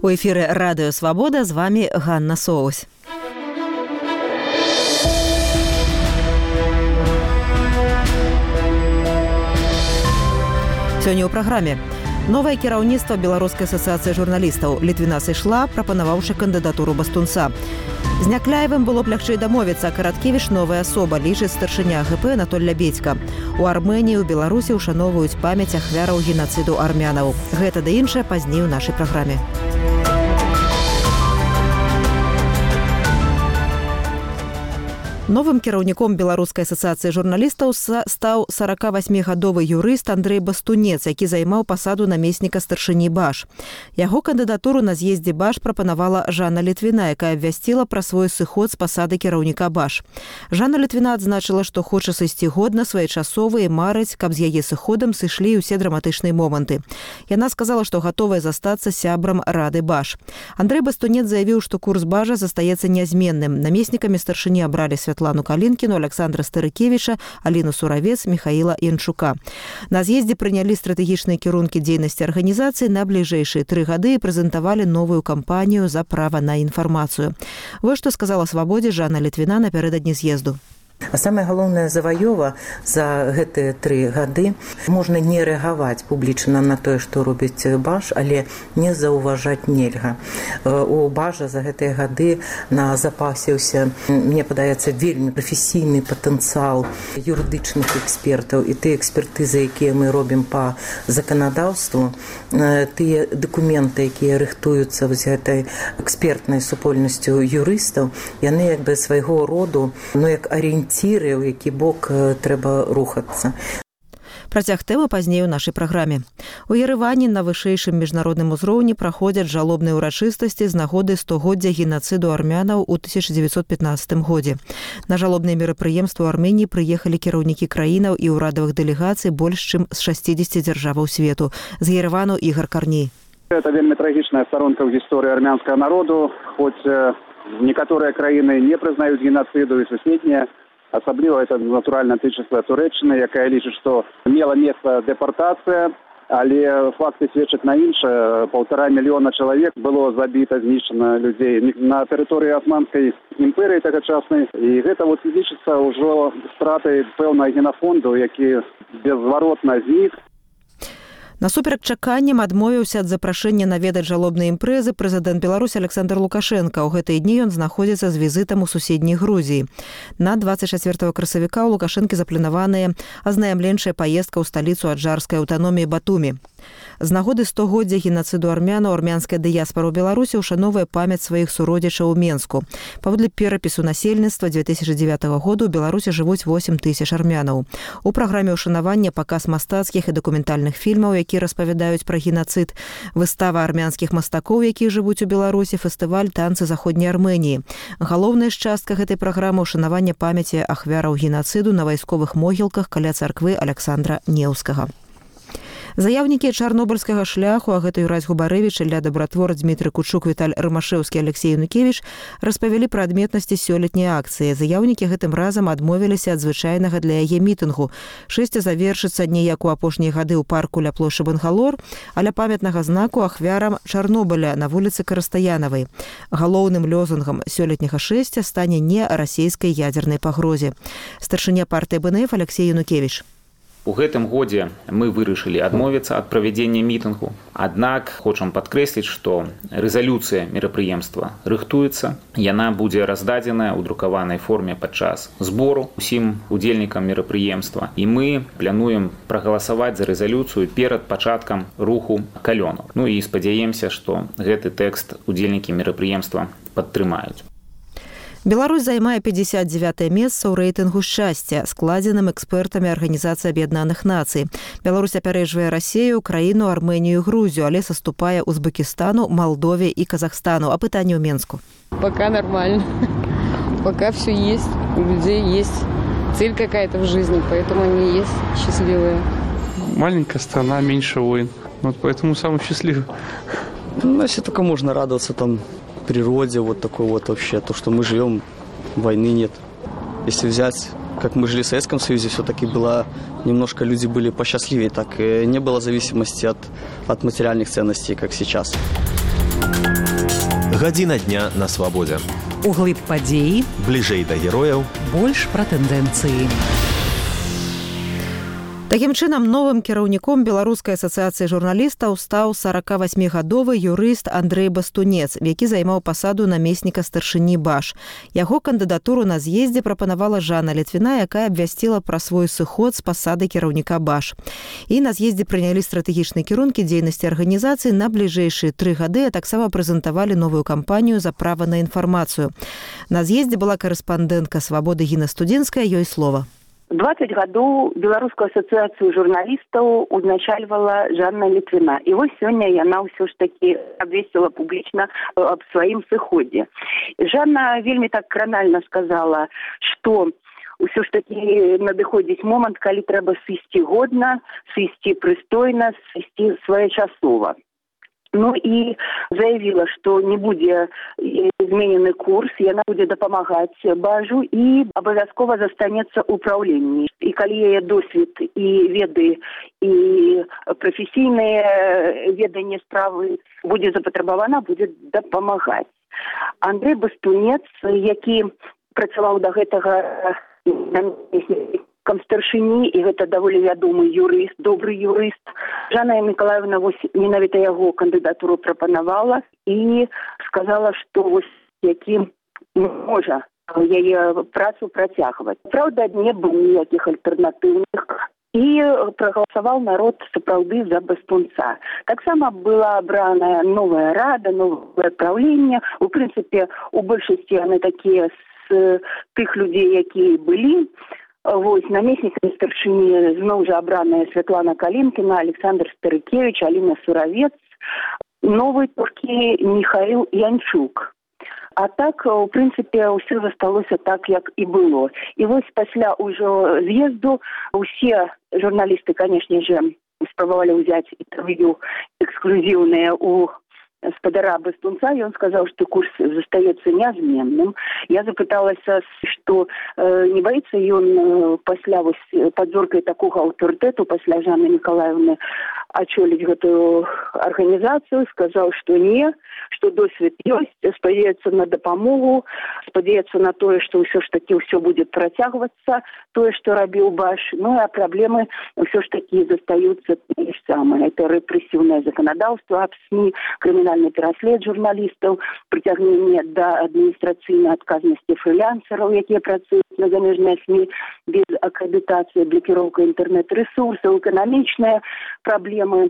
У эфіры Радыё Свабода з вами Ганна Соусь. Сёння ў праграме. Новае кіраўніцтва Беларускай асацыяцыі журналістаў. Літвіна сышла, прапанаваўшы кандыдатуру Бастунца. З Някляевым было б лягчэй дамовіцца, а Караткевіч новая асоба, лічыць старшыня ГП Анатоль Лябедзька. У Арменіі, у Беларусі ушаноўваюць памяць ахвяраў генацыду армянаў. Гэта ды іншае пазней у нашай праграме. Новым кіраўніком Беларускай асацыяцыі журналістаў стаў 48-гадовы юрыст Андрэй Бастунец, які займаў пасаду намесніка старшыні БАЖ. Яго кандыдатуру на з'ездзе БАЖ прапанавала Жанна Літвіна, якая абвясціла пра свой сыход з пасады кіраўніка БАЖ. Жанна Літвіна адзначыла, што хоча сысці годна, своечасова і марыць, каб з яе сыходам сышлі ўсе драматычныя моманты. Яна сказала, што гатовая застацца сябрам рады БАЖ. Андрэй Бастунец заявіў, што курс БАЖа застаецца нязменным. Намеснікамі старшыні абралі Святлану Калінкіну, Александра Старыкевіча, Аліну Суравец, Михаіла Янчука. На з'ездзе прынялі стратэгічныя кірункі дзейнасці арганізацыі на бліжэйшыя 3 гады і прэзентавалі новую кампанію за права на інфармацыю. Вось што сказала Свабодзе Жанна Літвіна напярэдадні з'езду. А самае галоўнае заваёва за гэтыя 3 гады можна не рэагаваць публічна на тое, што робіць БАЖ, але не заўважаць нельга. У БАЖа за гэтыя гады запасіўся, мне падаецца, вельмі прафесійны патэнцыял юрыдычных экспертаў, і тыя экспертызы, якія мы робім па заканадаўству, тыя дакументы, якія рыхтуюцца з гэтай экспертнай супольнасцю юрыстаў, яны як бы свайго роду, як арыентир, у які бок трэба рухацца. Працяг тэмы пазней у нашай праграме. У Ерэвані на вышэйшым міжнародным узроўні праходзяць жалобныя ўрачыстасці з нагоды 100годдзя генацыду армянаў у 1915 годзе. На жалобныя мерапрыемствы ў Арменіі прыехалі кіраўнікі краінаў і ўрадавых дэлегацый больш чым з 60 дзяржаваў свету. З Ерэвану Ігор Карней. Это вельмі трагічная старонка ў гісторыі армянскага народу, хоць некаторыя краіны не прызнаюць генацыду і суседнія. Асабліва это, натуральна, тычыцца Турэччыны, якая лічыць, што мела месца дэпартацыя, але факты сведчаць на іншае. 1,5 мільёна чалавек было забіта, знішчана людзей на тэрыторыі Асманскай імперыі тагачаснай. І гэта лічыцца ўжо стратай пэўнага генафонду, які беззваротна знік. Насуперак чаканням адмовіўся ад запрашэння наведаць жалобныя імпрэзы прэзідэнт Беларусі Александр Лукашенко. У гэтыя дні ён знаходзіцца з візітам у суседняй Грузіі. На 24 красавіка ў Лукашэнкі запланаваная азнаямленчая паездка ў сталіцу аджарскай аўтаноміі Батумі. З нагоды 100годдзя генацыду армянаў армянская дыяспара ў Беларусі ушановае памяць сваіх суродзічаў у Менску. Паводле перапісу насельніцтва 2009 году ў Беларусі жывуць 8 000 армянаў. У праграме ушанавання паказ мастацкіх і дакументальных фільмаў, які распавядаюць пра генацыд, выстава армянскіх мастакоў, якія жывуць у Беларусі, фестываль танцы заходняй Арменіі. Галоўная частка гэтай праграмы ушанавання памяці ахвяраў генацыду на вайсковых могілках каля царквы Александра Неўскага. Заяўнікі чарнобыльскага шляху, а гэта Юрась Губарэвіч, Ілля Дабратвор, Дмітрый Кучук, Віталь Рымашэўскі, Алексей Янукевіч распавялі пра адметнасці сёлетняй акцыі. Заяўнікі гэтым разам адмовіліся ад звычайнага для яе мітынгу. Шэсце завершыцца не як у апошнія гады ў парку ля плошчы Бангалор, а ля памятнага знаку ахвярам Чарнобыля на вуліцы Карастаянавай. Галоўным лозунгам сёлетняга шэсця стане не расійскай ядзернай пагрозе. Старшыня партыі БНФ Алексей Янукевіч. У гэтым годзе мы вырашылі адмовіцца ад правядзення мітынгу. Аднак хочам падкрэсліць, што рэзалюцыя мерапрыемства рыхтуецца. Яна будзе раздадзеная ў друкаванай форме падчас збору усім удзельнікам мерапрыемства. І мы плануем прагаласаваць за рэзалюцыю перад пачаткам руху калёнаў. І спадзяемся, што гэты тэкст удзельнікі мерапрыемства падтрымаюць. Беларусь займае 59-е месца ў рэйтынгу шчасця, складзеным экспертамі Арганізацыі Аб'яднаных Нацый. Беларусь апярэджвае Расію, краіну, Арменію і Грузію, але саступае Узбекістану, Молдове і Казахстану. А пытанне ў Менску? Пока нормально. Пока все есть. У людей есть цель какая-то в жизни, поэтому они есть счастливые. Маленькая страна, меньше войн. Вот поэтому самый счастливый. Значит, только можно радоваться там природе, вот такой вот вообще, то, что мы живем, войны нет. Если взять, как мы жили в Советском Союзе, все-таки было, немножко люди были посчастливее, так не было зависимости от материальных ценностей, как сейчас. Гадзіна дня на свабодзе. Углыб падзеі, Бліжэй да герояў, больш пра тэндэнцыі. Такім чынам, новым кіраўніком Беларускай асацыяцыі журналістаў стаў 48-гадовы юрыст Андрэй Бастунец, які займаў пасаду намесніка старшыні БАШ. Яго кандыдатуру на з'ездзе прапанавала Жанна Літвіна, якая абвясціла пра свой сыход з пасады кіраўніка БАШ. І на з'ездзе прынялі стратэгічныя кірункі дзейнасці арганізацыі на бліжэйшыя 3 гады, а таксама прэзентавалі новую кампанію за права на інфармацыю. На з'ездзе была корэспандэнтка «Свабоды» Гіна Студзенская, ёй слова. 20 гадоў Беларускую асацыяцыю журналістаў узначальвала Жанна Літвіна. І вось сёння яна ўсё ж такі абвесціла публічна аб сваім сыходзе. Жанна вельмі так кранальна сказала, што ўсё ж такі надыходзіць момант, калі трэба сысці годна, сысці прыстойна, сысці своечасова. Ну і заявіла, што не будзе зменены курс, яна будзе дапамагаць БАЖу і абавязкова застанецца ў ўпраўленні. І калі яе досвед і веды і прафесійнае веданне справы будзе запатрабавана, будзе дапамагаць. Андрэй Бастунец, які працаваў да гэтага старшыні, і гэта даволі вядомы юрыст, добры юрыст. Жанна Мікалаевна вось менавіта яго кандыдатуру прапанавала і сказала, што вось які можа яе працу працягваць. Праўда, не было ніякіх альтэрнатыўных. І прагаласаваў народ сапраўды за Бастунца. Таксама была абраная новая рада, новае праўленне. У прынцыпе, у большасці яны такія з тых людзей, якія былі. Вось, намеснікамі старшыні зноў жа абраная Святлана Калінкіна, Александр Старыкевіч, Аліна Суравец, новы толькі Міхаіл Янчук. А так, у прынцыпе, ўсё засталося так, як і было. І вось пасля ўжо з'езду усе журналісты, канешне же, спрабавалі ўзяць інтэрв'ю эксклюзіўныя у спадара Бастунца, і он сказаў, што курс застаецца нязменным. Я запыталася, што не баіцца ён пасля вось падзоркай такога аўтарытэту, пасля Жанны Мікалаевны ачоліць гэтую арганізацыю, сказаў, што не, што досвед ёсць, спадзяецца на дапамогу, спадзяецца на тое, што ўсё ж такі ўсё будзе працягвацца, тое, што рабіў БАШ. Ну, а праблемы ўсё ж такі застаюцца тыя ж самыя. Это рэпрэсіўнае заканадаўства аб СМІ, крымінальны пераслед журналістаў, прыцягненне да адміністрацыйнай адказнасці фрылансераў, якія працуюць на замежныя СМІ без акрэдытацыі, блакіроўка інтэрнэт-рэсурсаў, эканамічныя праблемы.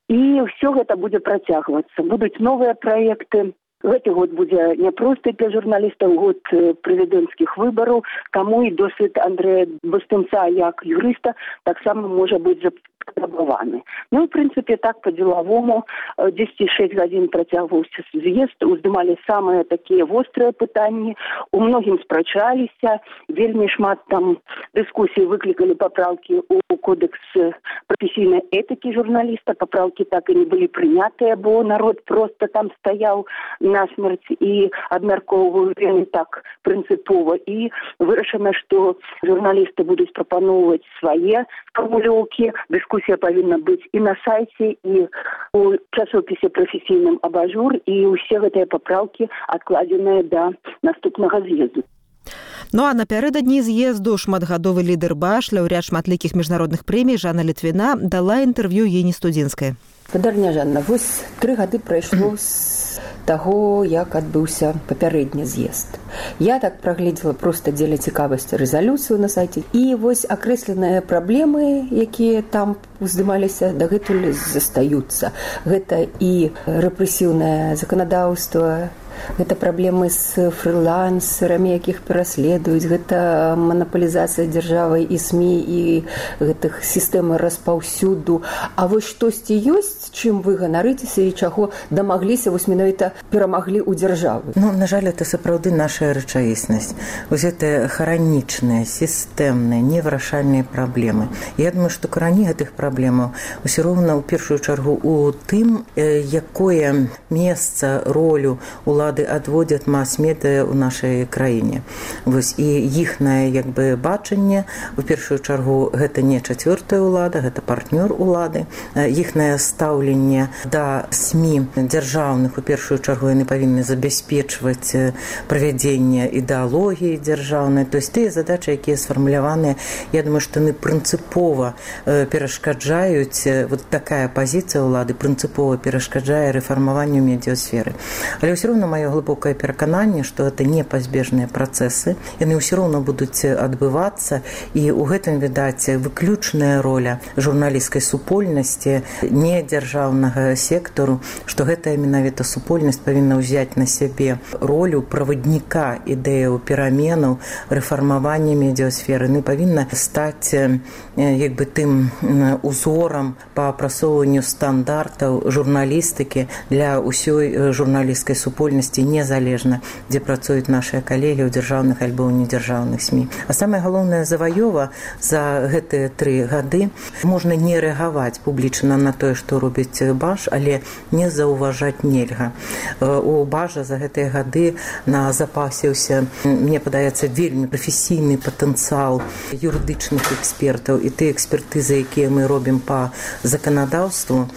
І ўсё гэта будзе працягвацца. Будуць новыя праекты. Гэты год будзе няпросты для журналістаў, год прэзідэнцкіх выбараў, таму і досвед Андрэя Бастунца як юрыста таксама можа быць запатрабаваны. Ну, в прынцыпе, так па-дзелавому 10-6 гадзін працягваўся з'езд, уздымалі самыя такія вострыя пытанні, у многім спрачаліся, вельмі шмат там дыскусій выклікалі папраўкі у кодекс прафесійнай этыкі журналіста, папраўкі так і не былі прынятыя, бо народ проста там стаяў насмерць і абмяркоўваў вельмі так прынцыпова. І вырашана, што журналісты будуць прапаноўваць свае фармулёўкі. Дыскусія павінна быць і на сайце, і у часопісе прафесійным «Абажур», і ўсе гэтыя папраўкі адкладзеныя да наступнага з'езду. Ну а напярэдадні з'езду шматгадовы лідар БАШ, лаўрэат шматлікіх міжнародных прэмій Жанна Літвіна дала інтэрв'ю Гіне Студзенскай. Спадарня Жанна, вось 3 гады прайшло з таго, як адбыўся папярэдні з'езд. Я так прагледзела проста дзеля цікавасці рэзалюцыю на сайце. І вось акрэсленыя праблемы, якія там уздымаліся, дагэтуль застаюцца. Гэта і рэпрэсіўнае заканадаўства, гэта праблемы з фрылансерамі, якіх пераследуюць, гэта манапалізацыя дзяржавай і СМІ, і гэтых сістэмы распаўсюду. А вось штосьці ёсць, чым вы ганарыцеся і чаго дамагліся, вось менавіта перамаглі ў дзяржавы? Ну, на жаль, это сапраўды наша рэчаіснасць. Вось гэта хранічныя, сістэмныя, невырашальныя праблемы. Я думаю, што карані гэтых праблемаў усё роўна ў першую чаргу у тым, якое месца, ролю улады улады адводзяць мас-медыя ў нашай краіне. Вось, і іхнае як бы бачанне, у першую чаргу, гэта не чацвёртая ўлада, гэта партнёр улады. Іхнае стаўленне да СМІ дзяржаўных, у першую чаргу, яны павінны забяспечваць правядзенне ідэалогіі дзяржаўнай. То есть тыя задачы, якія сфармуляваныя, я думаю, што яны прынцыпова перашкаджаюць, вот такая пазіцыя ўлады прынцыпова перашкаджае рэфармаванню медыасферы. Але ўсё роўна маё глыбокае перакананне, што гэта непазбежныя працэсы, яны ўсё роўна будуць адбывацца, і ў гэтым, відаць, выключная роля журналісцкай супольнасці, не дзяржаўнага сектару, што гэтая менавіта супольнасць павінна ўзяць на сябе ролю правадніка ідэяў пераменаў, рэфармавання медыасферы, не павінна стаць як бы тым узорам па апрацоўванню стандартаў журналістыкі для ўсёй журналісцкай супольнасці, незалежна, дзе працуюць нашыя калегі ў дзяржаўных альбо ў недзяржаўных СМІ. А самая галоўная заваёва за гэтыя 3 гады можна не рэагаваць публічна на тое, што робіць Баш, але не заўважаць нельга. У Бажа за гэтыя гады назапасіўся, мне падаецца, вельмі прафесійны патэнцыял юрыдычных экспертаў, і тыя экспертызы, якія мы робім па заканадаўству,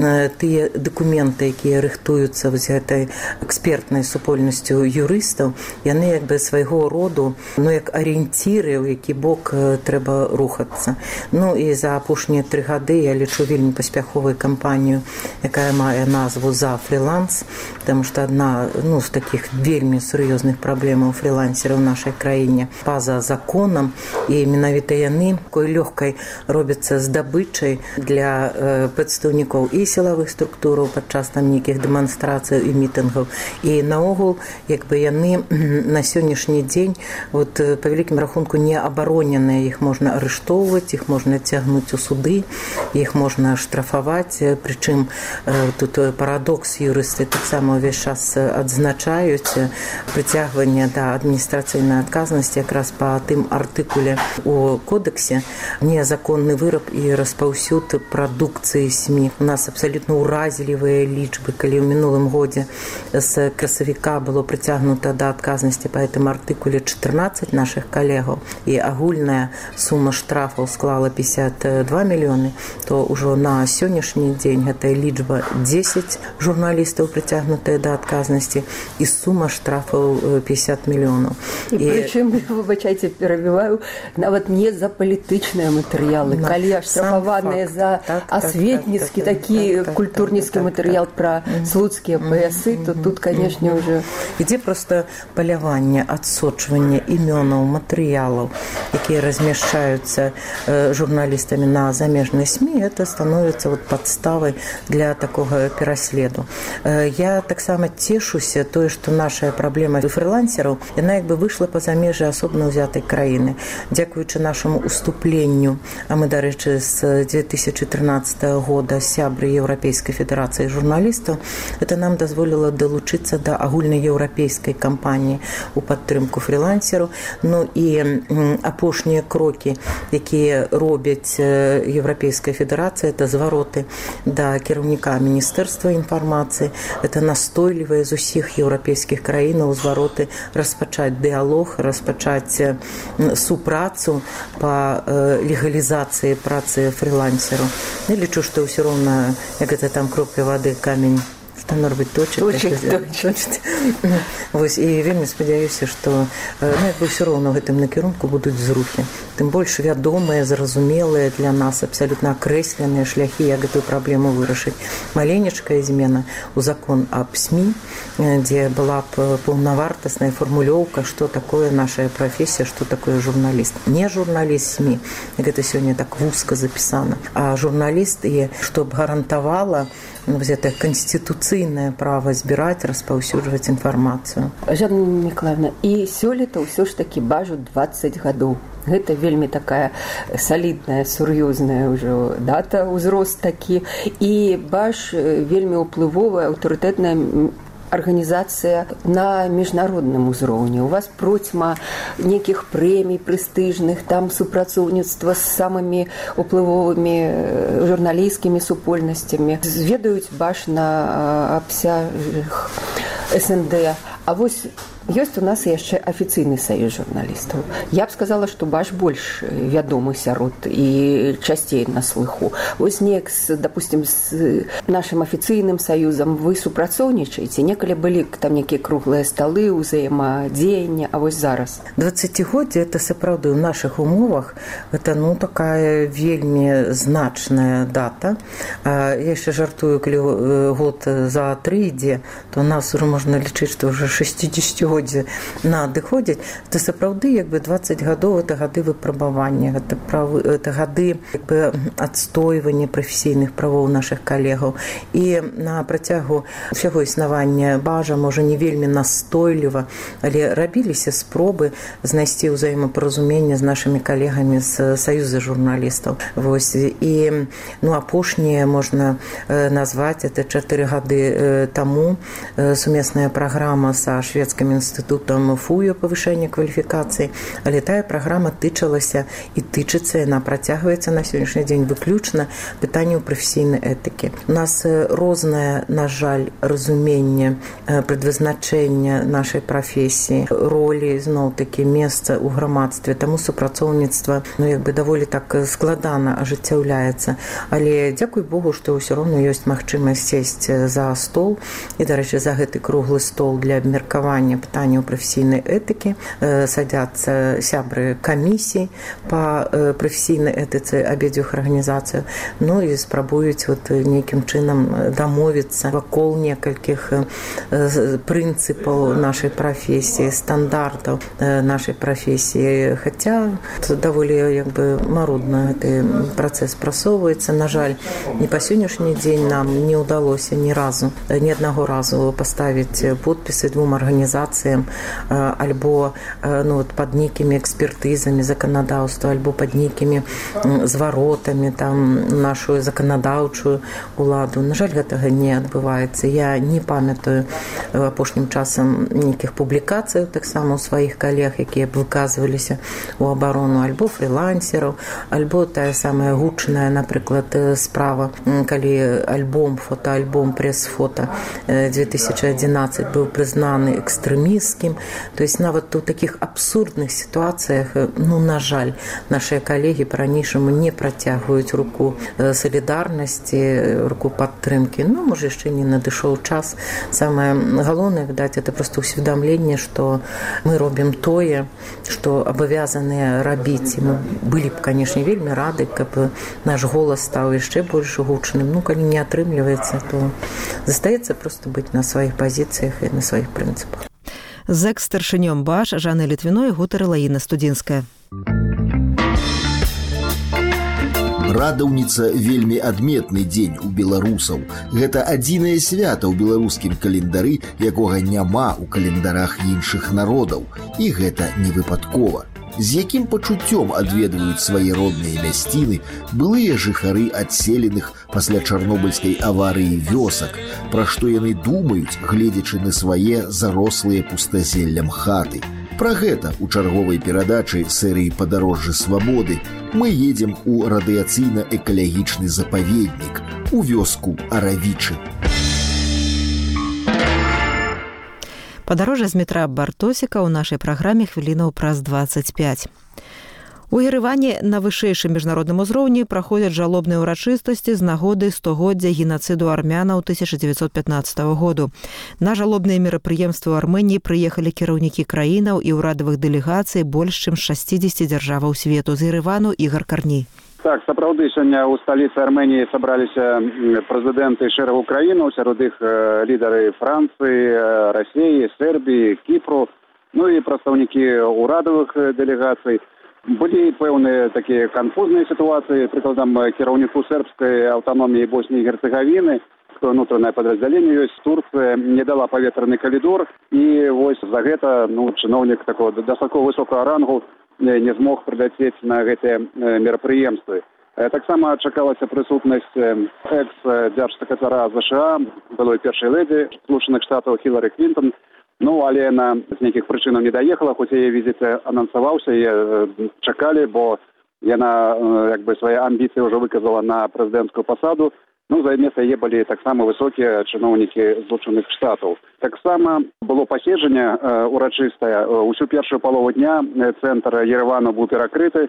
тыя дакументы, якія рыхтуюцца вось гэтай экспертнай супольнасцю юрыстаў, яны як бы свайго роду, як арыенціры, у які бок трэба рухацца. І за апошнія 3 гады я лічу вельмі паспяховую кампанію, якая мае назву «За фриланс», потому што адна з такіх вельмі сур'ёзных праблемаў фрилансераў в нашай краіне па-за законам, і менавіта яны такой лёгкай робяцца здабычай для прадстаўнікоў і сілавых структураў падчас там нейкіх дэманстрацый і мітынгаў. І наогул, як бы яны на сённяшні дзень, вот, па вялікім рахунку, не абароненыя, іх можна арыштоўваць, іх можна цягнуць у суды, іх можна штрафаваць, прычым тут парадокс, юрысты таксама ўвесь час адзначаюць прыцягванне да адміністрацыйнай адказнасці якраз па тым артыкуле у кодексе незаконны выраб і распаўсюд прадукцыі СМІ. У нас абсалютна ўразлівыя лічбы, калі ў мінулым годзе з красавіка было прыцягнута да адказнасці па гэтым артыкуле 14 нашых калегаў, і агульная сума штрафаў склала 52 мільёны, то ўжо на сённяшні дзень гэтая лічба 10 журналістаў прыцягнутыя да адказнасці, і сума штрафаў 50 мільёнаў. І прычым, выбачайце, перабіваю, нават не за палітычныя матэрыялы, калі аштрафаваныя за асветніцкі такі культурніцкі матэрыял пра слуцкія паясы, то тут, канешне, ўжо ідзе проста паляванне, адсочванне імёнаў, матэрыялаў, якія размяшчаюцца журналістамі на замежнай СМІ, это становіцца падставай для такога пераследу. Я таксама цешуся тое, што наша праблема фрилансераў, яна як бы выйшла па-за межы асобна ўзятай краіны. Дзякуючы нашаму уступленню, а мы, дарэчы, з 2013 года сябры Еўрапейскай федэрацыі журналістаў, это нам дазволіла далучыцца да агульнаеўрапейскай кампаніі ў падтрымку фрилансеру. І апошнія крокі, якія робяць Еўрапейская федэрацыя, это звароты да кіраўніка Міністэрства інфармацыі, это настойлівыя з усіх еўрапейскіх краінаў звароты распачаць дыялог, распачаць супрацу па легалізацыі працы фрилансеру. Я лічу, што ўсё роўна, як гэта там кропля вады, камень становіць быть точыць. Вось, і вельмі спадзяюся, што ўсё роўна ў гэтым накірунку будуць зрухі. Тым больш вядомыя, зразумелыя для нас, абсалютна акрэсленыя шляхі, як гэтую праблему вырашыць. Маленечкая змена ў закон аб СМІ, дзе была б паўнавартасная фармулёўка, што такое наша прафесія, што такое журналіст. Не журналіст СМІ, гэта сёння так вузка запісана, а журналіст, і што б гарантавала это конституцыйнае права збіраць, распаўсюджваць інфармацыю. Жанна Мікалаевна, і сёлета ўсё ж такі Бажу 20 гадоў. Гэта вельмі такая салідная, сур'ёзная ўжо дата, узрост такі. І Баж вельмі ўплывовая, аўтарытэтная арганізацыя на міжнародным узроўні. У вас процьма нейкіх прэмій прэстыжных, там супрацоўніцтва з самымі уплывовымі журналісцкімі супольнасцямі. Зведаюць Баж на абсяжных СНД. А вось ёсць у нас яшчэ афіцыйны саюз журналістаў. Я б сказала, што баш больш вядомы сярод і часцей на слыху. Вось неяк, допустим, з нашым афіцыйным саюзам вы супрацоўнічаеце? Некалі былі там нейкія круглыя сталы, узаемадзеяння, а вось зараз? 20годдзе – это сапраўды ў нашых умовах. Это, такая вельмі значная дата. Я яшчэ жартую, калі год за 3 ідзе, то у нас уже можна лічыць, што ўжо 60 надыходзіць, то сапраўды 20 гадоў это гады выпрабавання, это гады адстойвання прафесійных правоў нашых калегаў. І на працягу ўсяго існавання бажа, можа, не вельмі настойліва, але рабіліся спробы знайсці ўзаемапаразуменне з нашымі калегамі з саюза журналістаў. І апошнія можна назваць, это 4 гады таму сумесная праграма са шведскім інстытутам ФУЮ павышэння кваліфікацыі, але тая праграма тычылася і тычыцца, яна працягваецца на сённяшні дзень выключна пытанняў прафесійнай этыкі. У нас рознае, на жаль, разуменне прадвызначэння нашай прафесіі, ролі, зноў-такі, месца ў грамадстве, таму супрацоўніцтва даволі так складана ажыццяўляецца. Але дзякуй Богу, што ўсё роўна ёсць магчымасць сесці за стол, і, дарэчы, за гэты круглы стол для абмеркавання пытанняў прафесійнай этыкі садзяцца сябры камісій па прафесійнай этыцы абедзвюх арганізацыяў, і спрабуюць нейкім чынам дамовіцца вакол некалькіх прынцыпаў нашай прафесіі, стандартаў нашай прафесіі. Хаця даволі марудна гэты працэс прасоўваецца. На жаль, не па сённяшні дзень нам не ўдалося ні аднаго разу паставіць подпісы 2 арганізацыям альбо пад нейкімі экспертызамі заканадаўства, альбо пад нейкімі зваротамі нашу заканадаўчую уладу. На жаль, гэтага не адбываецца. Я не памятаю апошнім часам нейкіх публікацый таксама ў сваіх калег, якія б выказваліся ў абарону альбо фрилансераў, альбо тая самая гучная, напрыклад, справа, калі фотоальбом пресс-фото 2011 быў прызнаны экстрэмісцкім. То есть нават у такіх абсурдных сітуацыях, на жаль, нашыя калегі па-ранейшаму не працягваюць руку салідарнасці, руку падтрымкі. Можа, яшчэ не надышоў час. Самае галоўнае, відаць, это проста усведамленне, што мы робім тое, што абавязаныя рабіць. Мы былі б, канешне, вельмі рады, каб наш голас стаў яшчэ больш гучным. Калі не атрымліваецца, то застаецца проста быць на сваіх пазіцыях і на сваіх прынцыпах. З экс-старшынём баш Жаннай Літвіной гутарыла Інна Студзінская. Радаўніца вельмі адметны дзень у беларусаў. Гэта адзінае свята ў беларускім календары, якога няма ў календарах іншых народаў. І гэта не выпадкова. З якім пачуццём адведваюць свае родныя мясціны былыя жыхары адселеных пасля чарнобыльскай аварыі вёсак, пра што яны думаюць, гледзячы на свае зарослыя пустазеллем хаты. Пра гэта ў чарговай перадачы серыі «Падарожжы свабоды» мы едзем у радыяцыйна-экалагічны запаведнік, у вёску Аравічы. Падарожжа з метра Бартосіка ў нашай праграме хвілінаў праз 25. У Ерэване на вышэйшым міжнародным узроўні праходзяць жалобныя ўрачыстасці з нагоды 100годдзя генацыду армянаў 1915 году. На жалобныя мерапрыемствы ў Арменіі прыехалі кіраўнікі краінаў і ўрадавых дэлегацый больш чым 60 дзяржаваў свету. З Ерэвану Ігор Карней. Так, сапраўды, сёння ў сталіцы Арменіі сабраліся прэзідэнты шэрагу краінаў, сярод іх лідары Францыі, Расіі, Сербіі, Кіпру, і прадстаўнікі ўрадавых дэлегацый. Былі пэўныя такія канфузныя сітуацыі, прыкладам, кіраўніку сербскай аўтаноміі Боснії і Герцеговіны, внутреннее подразделение есть, Турция не дала паветраны калідор, і вось за гэта чыноўнік такого дастаткова высокага рангу не змог прыляцець на гэтыя мерапрыемствы. Таксама чакалася прысутнасць экс-дзяржсакратара США, былой першай лэдзі Злучаных Штатаў Хілары Клінтон, але яна з нейкіх прычынаў не даехала, хоць яе візіт анансаваўся, яе чакалі, бо яна свае амбіцыі ўжо выказала на прэзідэнцкую пасаду. Ну, за место яе былі таксама высокія чыноўнікі Злучаных Штатаў. Таксама было паседжанне урачыстае. Усю першую палову дня цэнтр Еревану быў перакрыты,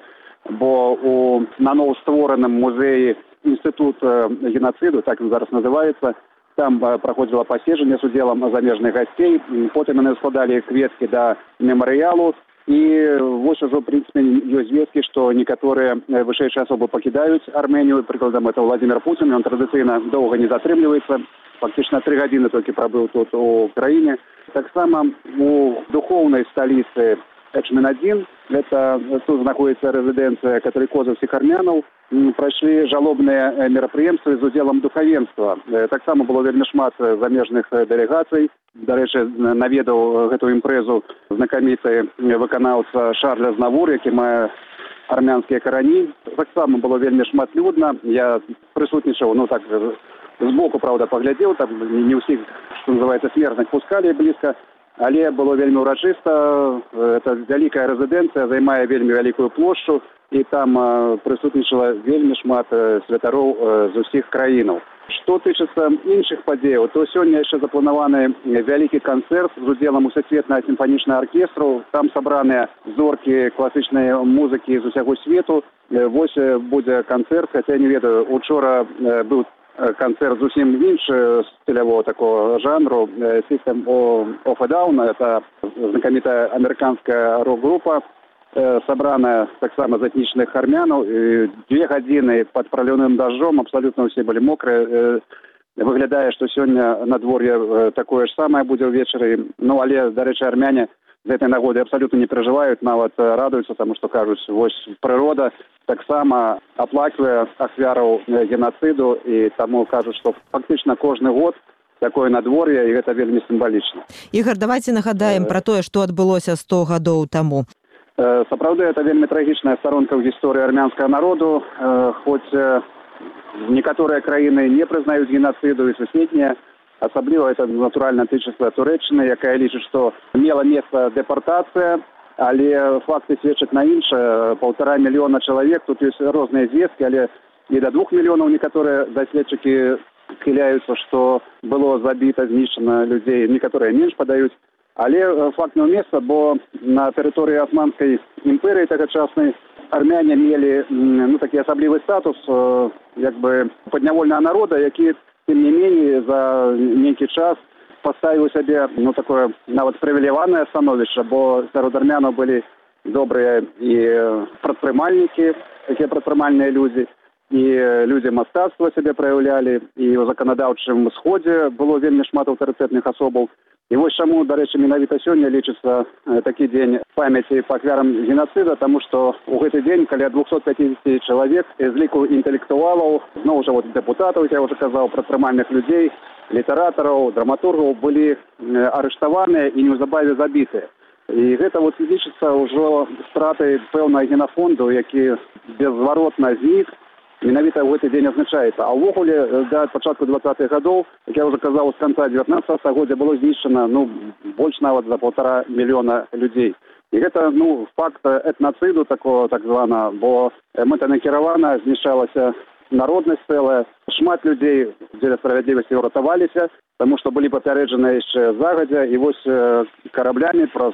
бо у наново створаным музеі інстытут геноциду, так он зараз называецца, там праходзіла паседжанне з удзелам замежных гасцей, потым яны складалі кветкі да мемарыялу. І вось ужо, в прынцыпе, ёсць звесткі, што некаторыя вышэйшыя асобы пакідаюць Арменію. Прыкладам, это Владимир Путин, ён традыцыйна доўга не затрымліваецца. Фактычна 3 гадзіны толькі прабыў тут у краіне. Таксама у духоўнай сталіцы Эчмин-1, это тут знаходіцца рэзідэнцыя каталікозаўскіх армянаў, прайшлі жалобныя мерапрыемствы з удзелам духавенства. Таксама было вельмі шмат замежных дэлегацый. Дарэчы, наведаў гэту імпрэзу знакаміты выканаўца Шарль Азнавур, які мае армянскія карані. Таксама было вельмі шматлюдна. Я прысутнічаў, ну так, збоку, правда, паглядзеў, там не ўсіх, што называецца, смертных пускалі блізка, але было вельмі ўрачыста. Это вялікая рэзідэнцыя, займае вельмі вялікую плошчу, і там прысутнічала вельмі шмат святароў з усіх краінаў. Што тычыцца іншых падзеяў, то сёння яшчэ запланаваны вялікі канцэрт з удзелам усесветнага сімфанічнага аркестру. Там сабраныя зоркі класічнай музыкі з усяго свету. Вось будзе канцэрт, хаця не ведаю, учора быў канцэрт зусім іншы стылявого такого жанру. System of a Down, это знакамітая амерыканская рок-група, сабраная таксама з этнічных армянаў. 2 гадзіны пад праліўным дажджом, абсалютна ўсе былі мокрыя. Выглядае, што сёння надвор'е такое ж самае будзе ўвечары. Ну, але, дарэчы, армяне з гэтай нагоды абсалютна не перажываюць, нават радуюцца, таму што кажуць, вось прырода таксама аплаквае ахвяраў геноциду, і таму кажуць, што фактычна кожны год такое надвор'е, і гэта вельмі сімвалічна. Ігор, давайте нагадаем пра тое, што адбылося 100 гадоў таму. Сапраўды, это вельмі трагічная старонка ў гісторыі армянскага народу. Хоць некаторыя краіны не прызнаюць геноциду, і суседнія, асабліва это, натуральна, тычыцца Турэччыны, якая лічыць, што мела месца дэпартацыя, але факты сведчаць на іншае. 1,5 мільёна чалавек, тут ёсць розныя звесткі, але і да 2 мільёнаў некаторыя даследчыкі схіляюцца, што было забіта, знішчана людзей, некаторыя менш падаюць. Але факт меў месца, бо на тэрыторыі Османскай імперыі тагачаснай армяне мелі такі асаблівы статус як бы паднявольнага народа, які, тым не меней, за нейкі час паставіў сабе такое нават прывіляванае становішча, бо сярод армянаў былі добрыя і прадпрымальнікі, такія прадпрымальныя людзі, і людзі мастацтва сябе праяўлялі, і ў заканадаўчым сходзе было вельмі шмат аўтарытэтных асобаў. І вось чаму, дарэчы, менавіта сёння лічыцца такі дзень памяці па ахвярам геноцида, таму што ў гэты дзень каля 250 чалавек з ліку інтэлектуалаў, зноў жа дэпутатаў, я ўжо казаў, прадпрымальных людзей, літаратараў, драматургаў былі арыштаваныя і неўзабаве забітыя. І гэта лічыцца ўжо стратай пэўнага генафонду, які беззваротна знік. Менавіта ў гэты дзень адзначаецца. А ўвогуле, да пачатку 20-х гадоў, як я ўжо казаў, з канца 19 стагоддзя было знішчана, больш нават за 1,5 мільёна людзей. І гэта, факт этнацыду такого, так звана, бо мэтанакіравана знішчалася народнасць цэлая. Шмат людзей дзеля справядлівасці ўратаваліся, таму што былі папярэджаныя яшчэ загадзя, і вось караблямі праз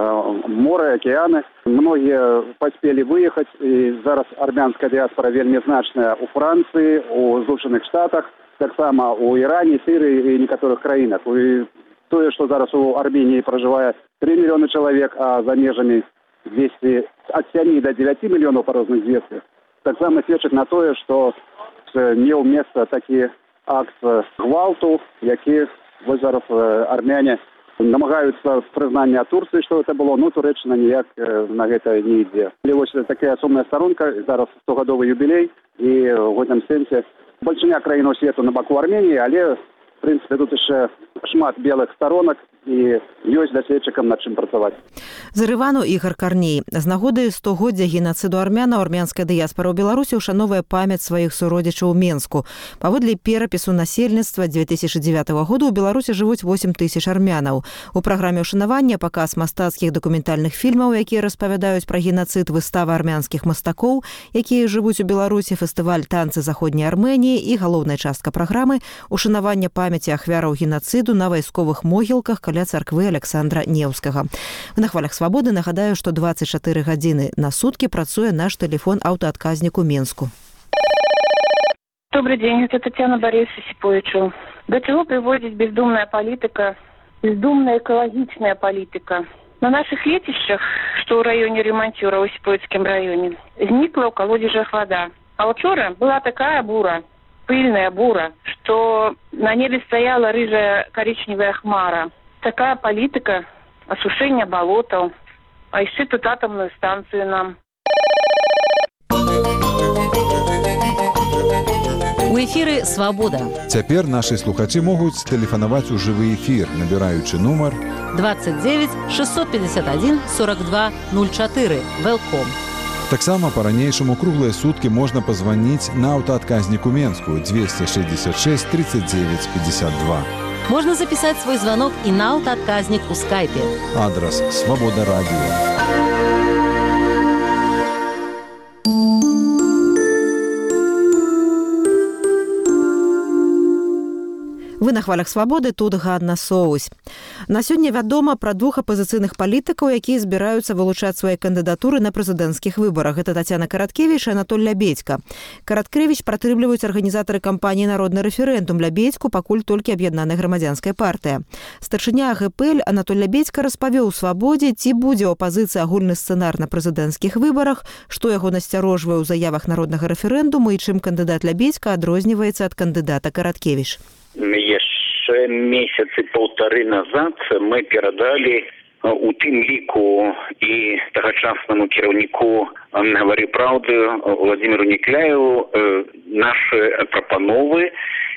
моры, акеаны многія паспелі выехаць, і зараз армянская дыяспара вельмі значная ў Францыі, у Злучаных Штатах, таксама у Іране, Сірыі і некаторых краінах. І тое, што зараз у Арменіі пражывае 3 мільёны чалавек, а за межамі 200, ад 7 до 9 мільёнаў па розных звестках, таксама сведчыць на тое, што меў месца такі акт гвалту, які вось зараз армяне намагаюцца прызнання Турцыі, што гэта было, Турэччына ніяк на гэта не ідзе. Але вось такая сумная старонка, зараз 100-гадовы юбілей, і ў гэтым сэнсе бальшыня краінаў свету на баку Арменіі, але, в прынцыпе, тут яшчэ шмат белых старонак, і ёсць даследчыкам над чым працаваць. З Еревану Ігор Карней. З нагоды 100-годдзя генацыду армянаў армянская дыяспара ў Беларусі ушановвае памяць сваіх суродзічаў у Менску. Паводле перапісу насельніцтва 2009 году ў Беларусі жывуць 8 тысяч армянаў. У праграме ушанавання паказ мастацкіх дакументальных фільмаў, якія распавядаюць пра генацыд, выставы армянскіх мастакоў, якія жывуць у Беларусі, фестываль танцы заходняй Арменіі і галоўная частка праграмы ушанавання памяці ахвяраў генацыду на вайсковых могілках каля царквы Александра Неўскага. На хвалях свабоды нагадаю, што 24 гадзіны на суткі працуе наш тэлефон аўтаадказнік у Менску. Добрый день, это Татьяна Борисовна Сиповичева. До чего приводит бездумная политика, бездумная экологичная политика? На наших летищах, что в районе Ремонтюра, в Осиповицком районе, зникла у колодежах вода. А вчера была такая бура, пыльная бура, что на небе стояла рыжая коричневая хмара. Такая политика осушения болотов, а еще тут атомную станцию нам. У эфіры «Свабода». Цяпер нашы слухачы могуць тэлефанаваць у жывы эфір, набіраючы нумар 29 651 42 04. Велком. Таксама па-ранейшаму круглыя суткі можна пазваніць на аўтаадказнік у Менску 266 39 52. Можна запісаць свой званок і на аўтаадказнік у скайпе. Адрас «Свабода радіо». Вы на хвалях свабоды, тут Ганна Соусь. На сёння вядома пра двух апазіцыйных палітыкаў, якія збіраюцца вылучаць свае кандыдатуры на прэзідэнцкіх выбарах. Гэта Тацяна Караткевіч і Анатоль Лябедзька. Караткевіч пратрымліваюць арганізатары кампаніі «Народны рэферэндум», Лябедзьку пакуль толькі аб'яднаная грамадзянская партыя. Старшыня АГПЛ Анатоль Лябедзька распавёў свабодзе, ці будзе ў апазіцыі агульны сцэнар на прэзідэнцкіх выбарах, што яго насцярожвае ў заявах народнага рэферэндуму і чым кандыдат Лябедзька адрозніваецца ад кандыдата Караткевіч. Яшчэ месяцы паўтары назад мы перадалі у тым ліку і тагачаснаму кіраўніку «Гавары праўды» Владимиру Некляеву наши прапановы,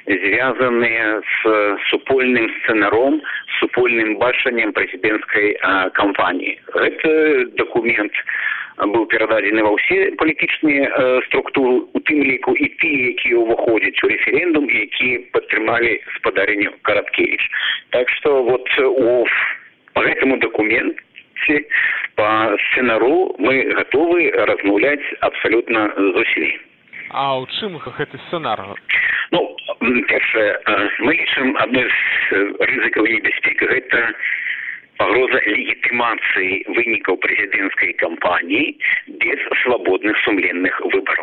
звязаныя з супольным сцэнаром, супольным бачаннем прэзідэнцкай кампаніі. Гэты дакумент быў перададзены ва ўсе палітычныя структуры, у тым ліку і тыя, якія ўваходзяць у рэферэндум і якія падтрымалі спадарню Караткевіч. Так што вот по гэтаму дакуменце, по сцэнару мы гатовы размаўляць абсалютна з усімі. А ў чым гэты сцэнар? Ну, першае, мы лічым адной з рызыкаў і небяспек гэта пагроза легітымацыі вынікаў прэзідэнцкай кампаніі без свабодных сумленных выбараў.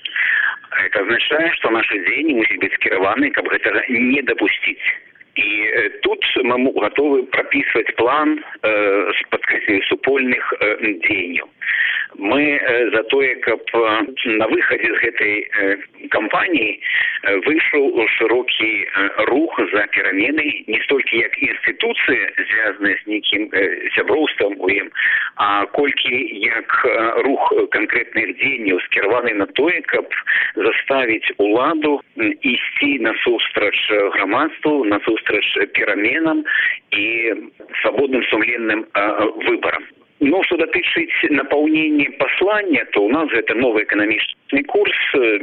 Это означае, што нашы дзеянні мусяць быць скіраваны, каб гэтага не дапусціць. І тут мы гатовы прапісваць план з падкрэсленнем супольных дзеянняў. Мы за тое, каб на выхадзе з гэтай кампаніі выйшаў шырокі рух за перамены не столькі як інстытуцыя, звязаная з нейкім сяброўствам у ім, а колькі як рух канкрэтных дзеянняў скіраваны на тое, каб заставіць уладу ісці насустрач грамадству, насустрач пераменам і свабодным сумленным выбарам. Ну, что датычыць напаўнення паслання, то у нас гэта новы эканамічны курс.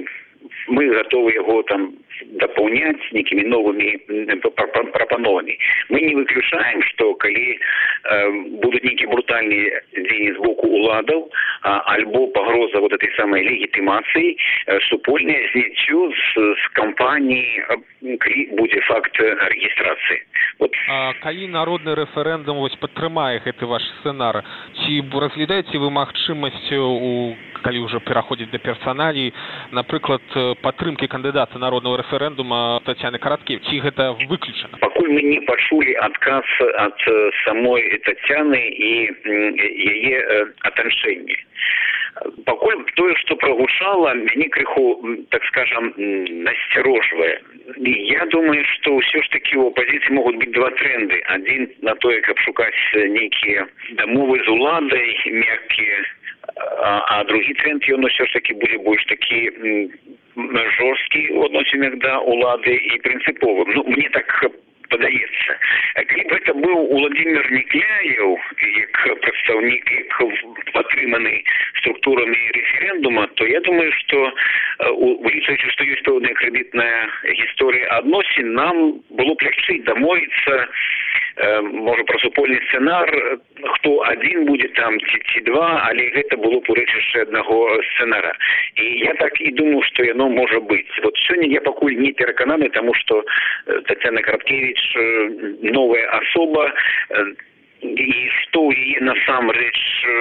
Мы готовы яго там дапаўняць нейкімі новымі прапановамі. Мы не выключаем, што калі будуць нейкія брутальныя дзеянні з боку уладаў, альбо пагроза вот этой самой легітымацыі, супольнае зняццё з кампаніі, калі будзе факт рэгістрацыі. Вот. Калі народны рэферэндум падтрымае гэты ваш сцэнар, ці разглядаеце вы магчымасць калі ўжо пераходзіць да персаналій, напрыклад, падтрымкі кандыдата народнага рэферэндума Тацяны Караткевіч, ці гэта выключана? Пакуль мы не пачулі адказ ад самой Тацяны і яе атаншэнне. Пакуль тое, што прагучала, мяне крыху, так скажам, насцярожвае. Я думаю, што ўсё ж такі ў апазіцыі могуць быць два тренды. Адзін на тое, каб шукаць нейкія дамовы з уладай, мяккія, а другі тренд, ён ўсё ж такі будзе больш такі жорсткі ў адносінах да улады і прынцыповым. Ну, мне так падаецца. Калі б гэта быў Уладзімір Некляеў, як прадстаўнік, як падтрыманы структурамі рэферэндума, то я думаю, што улічваючы, што ёсць пэўная крэдытная гісторыя адносін, нам было б лягчэй дамовіцца, можа, пра супольны сцэнар, хто адзін будзе там ці два, але гэта было б у рэчышчы аднаго сцэнара. І я так і думаю, што яно можа быць. Вот сёння я пакуль не перакананы, таму што Тацяна Караткевіч новая асоба, і што ў яе насамрэч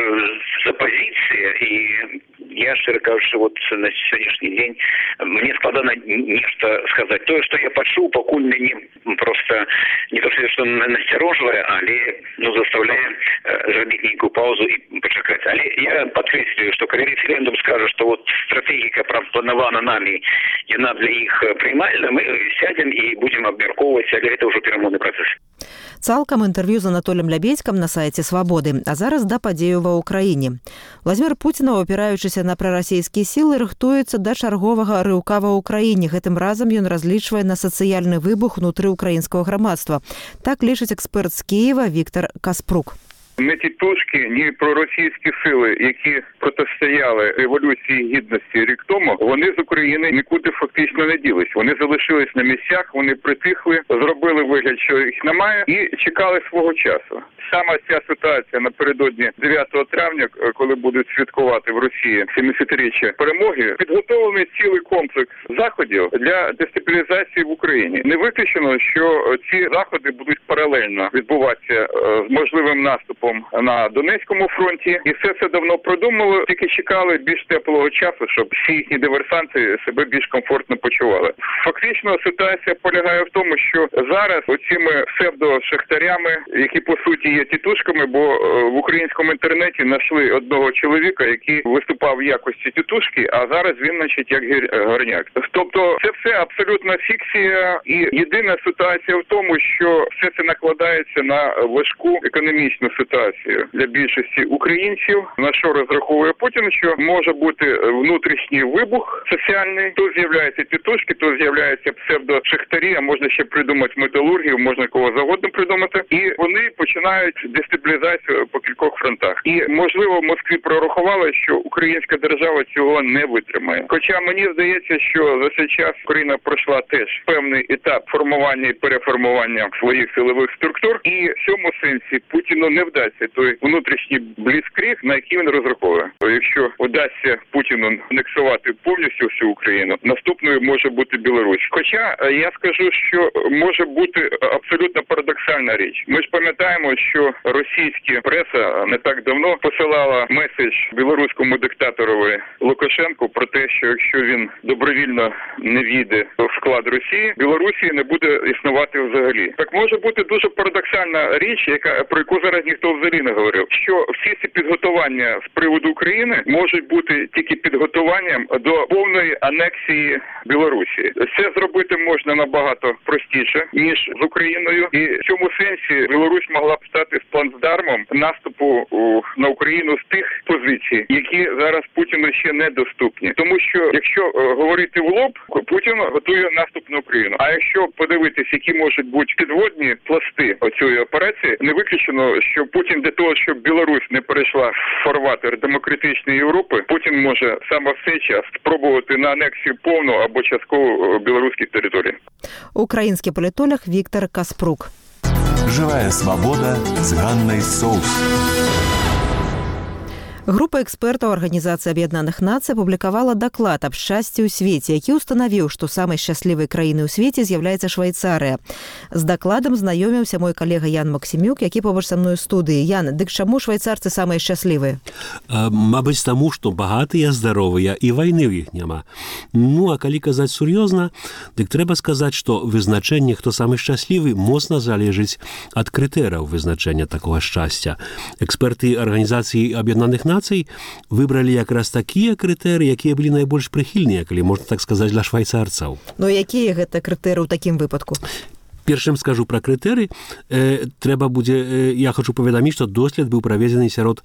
за пазіцыя, і я, шчыра кажучы, вот на сённяшні дзень мне складана нешта сказаць. Тое, што я пачуў, пакуль мяне проста не то што насцярожвае, але заставляе зрабіць нейкую паузу і пачакаць. Але я падкрэслюю, што калі рэферэндум скажа, што вот стратэгіка прапланавана намі, яна для іх прымальна, мы сядзем і будзем абмяркоўваць, але гэта ўжо перамоўны працэс. Цалкам інтэрв'ю з Анатолем Лябедзькам на сайце «Свабоды». А зараз да падзеяў ва ўкраіне. Владзімір Пуціна, опіраючыся на прарасійскія сілы, рыхтуецца да чарговага рыўка ва ўкраіне. Гэтым разам ён разлічвае на сацыяльны выбух унутры ўкраінскага грамадства. Так лічыць эксперт з Києва Віктор Каспрук. Не тітушки, ні проросійські сили, які протистояли Революції Гідності рік тому, вони з України нікуди фактично не ділись. Вони залишились на місцях, вони притихли, зробили вигляд, що їх немає, і чекали свого часу. Саме ця ситуація напередодні 9 травня, коли будуть святкувати в Росії 70-річчя перемоги, підготовлений цілий комплекс заходів для дестабілізації в Україні. Не виключено, що ці заходи будуть паралельно відбуватися з можливим наступом на Донецькому фронті. І все це давно продумали, тільки чекали більш теплого часу, щоб всі їхні диверсанти себе більш комфортно почували. Фактично ситуація полягає в тому, що зараз оціми псевдо-шахтарями, які по суті є тітушками, бо в українському інтернеті знайшли одного чоловіка, який виступав в якості тітушки, а зараз він, значить, як горняк. Тобто це все абсолютна фікція, і єдина ситуація в тому, що все це накладається на важку економічну ситуацію для більшості українців. На що розраховує Путін, що може бути внутрішній вибух соціальний, то з'являються тітушки, то з'являються псевдо-шахтарі, а можна ще придумати металургів, можна кого завгодно придумати, і вони починають дестабілізацію по кількох фронтах. І, можливо, в Москві прорахували, що українська держава цього не витримає. Хоча мені здається, що за цей час Україна пройшла теж певний етап формування і переформування своїх силових структур, і в цьому сенсі Путіну не вдасться той внутрішній бліцкриг, на який він розраховує. Якщо вдасться Путіну анексувати повністю всю Україну, наступною може бути Білорусь. Хоча я скажу, що може бути абсолютно парадоксальна річ. Ми ж пам'ятаємо, що російська преса не так давно посилала меседж білоруському диктаторові Лукашенку про те, що якщо він добровільно не війде в склад Росії, Білорусі не буде існувати взагалі. Так може бути дуже парадоксальна річ, про яку зараз ніхто взагалі не говорив, що всі ці підготування з приводу України можуть бути тільки підготуванням до повної анексії Білорусі. Це зробити можна набагато простіше, ніж з Україною. І в цьому сенсі Білорусь могла б стати плацдармом наступу на Україну з тих позицій, які зараз Путіну ще недоступні. Тому що, якщо говорити в лоб, Путін готує наступ на Україну. А якщо подивитись, які можуть бути підводні пласти цієї операції, не виключено, що Путін для того, щоб Білорусь не перейшла в фарватер демократичної Європи, Путін може саме в цей час спробувати на анексію повну або часткову білоруських територій. Український політолог Віктор Каспрук. Живая свобода с Ганной Соус. Група экспертаў Арганізацыі Аб'яднаных Нацый апублікавала даклад аб шчасці ў свеце, які ўстанавіў, што самай шчаслівай краінай у свеце з'яўляецца Швейцарыя. З дакладам знаёміўся мой калега Ян Максімюк, які побач са мной у студыі. Ян, дык чаму швейцарцы самыя шчаслівыя? Мабыць, таму, што багатыя, здаровыя і вайны ў іх няма. Ну, а калі казаць сур'ёзна, дык трэба сказаць, што вызначэнне, хто самы шчаслівы, моцна залежыць ад крытэрыяў вызначэння такога шчасця. Эксперты Арганізацыі Аб'яднаных Нацый выбралі якраз такія крытэрыі, якія былі найбольш прыхільныя, калі можна так сказаць, для швайцарцаў. Ну, якія гэта крытэрыі ў такім выпадку? Першым скажу пра крытэры. Трэба будзе, я хочу паведаміць, што дослед быў праведзены сярод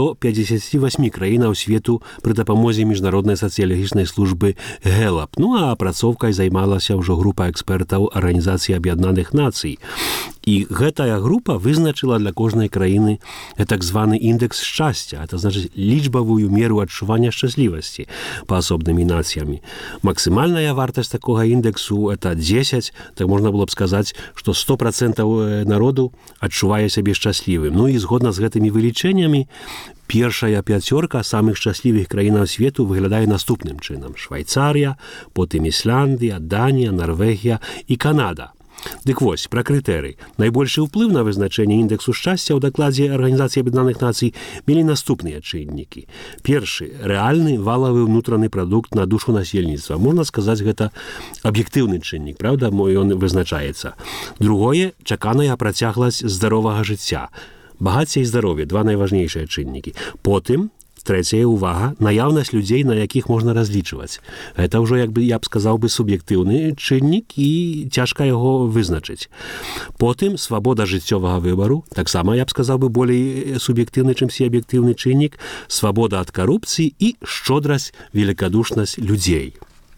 158 краінаў свету пры дапамозе міжнароднай сацыялагічнай службы Гэлап. Ну, а апрацоўкай займалася ўжо група экспертаў Арганізацыі Аб'яднаных Нацый. І гэтая група вызначыла для кожнай краіны так званы індэкс шчасця, это значыць лічбавую меру адчування шчаслівасці па асобнымі нацыямі. Максімальная вартасць такога індэксу это 10, так можна было б сказаць, што 100% народу адчувае сябе шчаслівым. Ну і згодна з гэтымі вылічэннямі, першая пяцёрка самых шчаслівых краінаў свету выглядае наступным чынам. Швайцарія, потым Ісландыя, Данія, Нарвегія і Канада. Дык вось, пра крытэры. Найбольшы ўплыў на вызначэнне індэксу шчасця ў дакладзе Арганізацыі Аб'яднаных Нацый мелі наступныя чыннікі. Першы – рэальны валавы ўнутраны прадукт на душу насельніцтва. Можна сказаць, гэта аб'ектыўны чыннік, правда, ён вызначаецца. Другое – чаканая працягласць здаровага жыцця. Багацце і здаровье – два найважнейшыя чыннікі. Потым, трэцяя увага, наяўнасць людзей, на якіх можна разлічваць. Гэта ўжо, як бы, я б сказаў бы, суб'ектыўны чыннік і цяжка яго вызначыць. Потым свабода жыццёвага выбару, таксама, я б сказаў бы, болей суб'ектыўны, чымсі аб'ектыўны чыннік, свабода ад карупцыі і шчодрасць, великадушнасць людзей.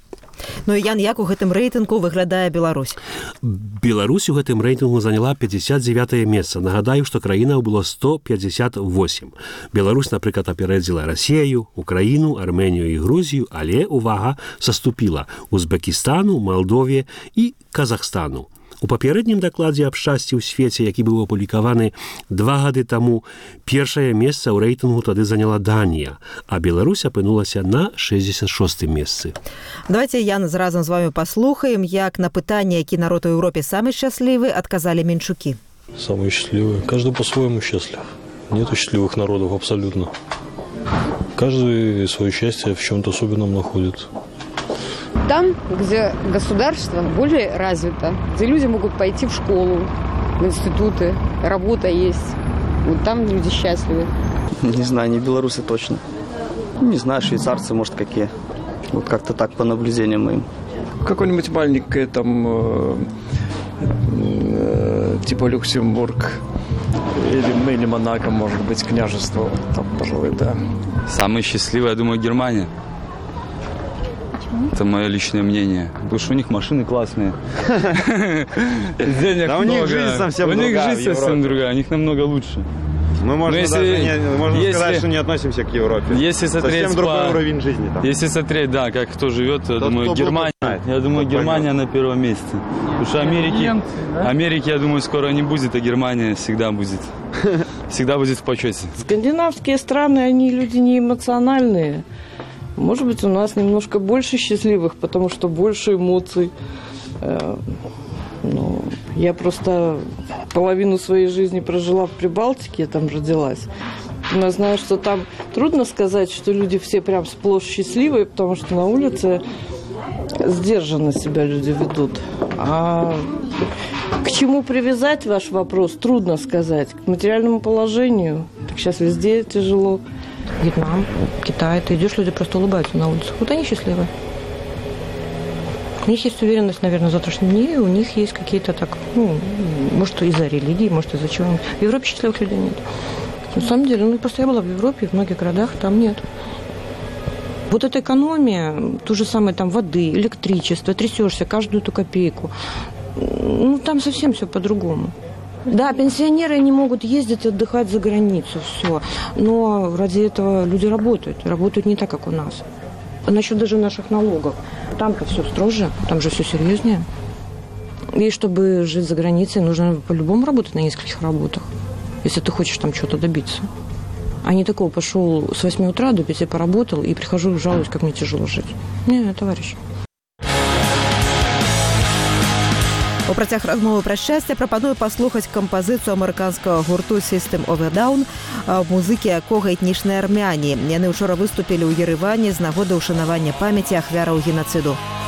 Ну і, Ян, як у гэтым рэйтынгу выглядае Беларусь? Беларусь у гэтым рэйтынгу заняла 59-е месца. Нагадаю, што краінаў было 158. Беларусь, напрыклад, апярэдзіла Расею, Украіну, Арменію і Грузію, але, увага, саступіла Узбекістану, Малдове і Казахстану. У папярэднім дакладзе аб шчасці ў свеце, які быў апублікаваны 2 гады таму, першае месца ў рэйтынгу тады заняла Данія, а Беларусь апынулася на 66-м месцы. Давайте, Ян, разам з вами паслухаем, як на пытанне, які народ у Европе самы счастливы, отказали меньшуки. Самые счастливые. Каждый по-своему счастлив. Нету счастливых народов абсолютно. Каждый свое счастье в чем-то особенном находит. Там, где государство более развито, где люди могут пойти в школу, в институты, работа есть, вот там люди счастливы. Не знаю, не белорусы точно. Не знаю, швейцарцы, может, какие. Вот как-то так по наблюдениям моим. Какой-нибудь маленький там типа Люксембург или Монако, может быть, княжество, там, пожалуй, да. Самый счастливый, я думаю, Германия. Это мое личное мнение. Потому что у них машины классные. Денег много. У них жизнь совсем другая. У них намного лучше. Мы, можно сказать, что не относимся к Европе. Если смотреть совсем другой уровень жизни там. Если смотреть, да, как кто живет, я думаю, Германия. Я думаю, Германия на первом месте. Потому что Америки, я думаю, скоро не будет, а Германия всегда будет. Всегда будет в почете. Скандинавские страны, они люди не эмоциональные. Может быть, у нас немножко больше счастливых, потому что больше эмоций. Ну, я просто половину своей жизни прожила в Прибалтике, я там родилась. Но я знаю, что там трудно сказать, что люди все прям сплошь счастливые, потому что на улице сдержанно себя люди ведут. А к чему привязать ваш вопрос, трудно сказать. К материальному положению. Так сейчас везде тяжело. Вьетнам, Китай, ты идешь, люди просто улыбаются на улицах. Вот они счастливы. У них есть уверенность, наверное, в завтрашнем дне, и у них есть какие-то так, ну, может, из-за религии, может, из-за чего-нибудь. В Европе счастливых людей нет. На самом деле, ну, просто я была в Европе, в многих городах, там нет. Вот эта экономия, то же самое там воды, электричество, трясешься каждую эту копейку. Ну, там совсем все по-другому. Да, пенсионеры не могут ездить отдыхать за границу, все. Но ради этого люди работают не так, как у нас. Насчет даже наших налогов. Там-то все строже, там же все серьезнее. И чтобы жить за границей, нужно по-любому работать на нескольких работах, если ты хочешь там чего-то добиться. А не такого, пошел с 8 утра до 5 поработал и прихожу и жалуюсь, как мне тяжело жить. Не, товарищ. У працяг размовы пра шчасце прапаную паслухаць кампазіцыю амерыканскага гурту System of a Down, музыкі якога этнічныя армяне. Яны ўчора выступілі ў Ерэване з нагоды ўшанавання памяці ахвяраў генацыду.